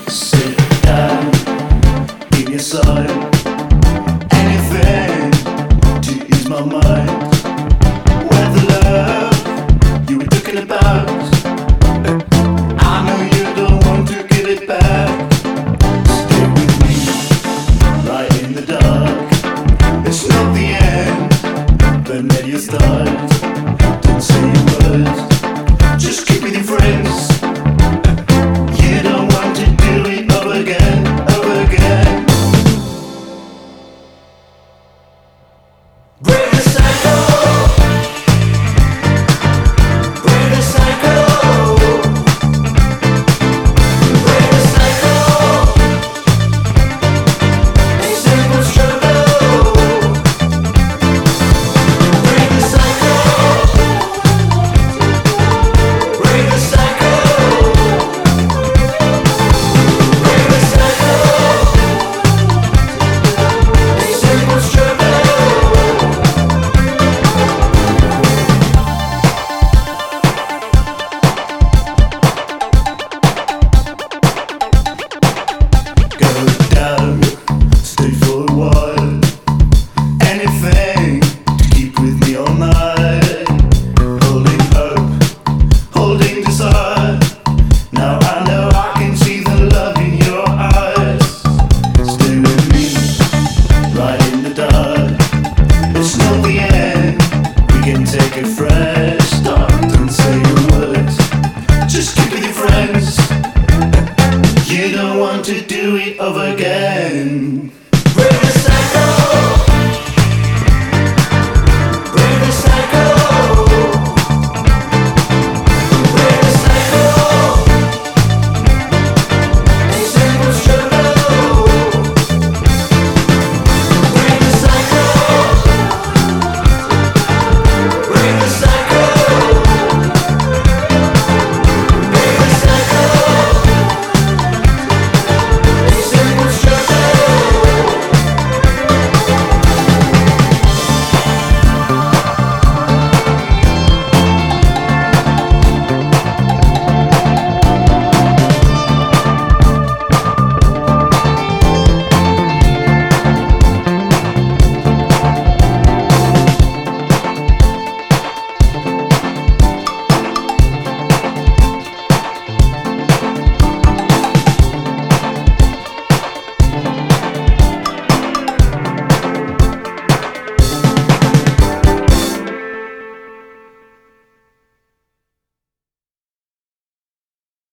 Sit down, give your side. Anything to ease my mind. Where the love you were talking about, I know you don't want to give it back. Stay with me, right in the dark. It's not the end, but maybe a start. Don't say a word, just keep with your friends. You don't want to do it over again, over again. Break the cycle. Break the cycle. Break the cycle. A simple struggle. Break the cycle. Break the cycle. Break the cycle. A simple struggle. Go down, stay for a while. Anything to keep with me all night. Holding hope, holding desire. Now I know I can see the love in your eyes. Stay with me, right in the dark. It's not the end, we can take a fresh start. Don't say a word, just keep with your friends. You don't want to do it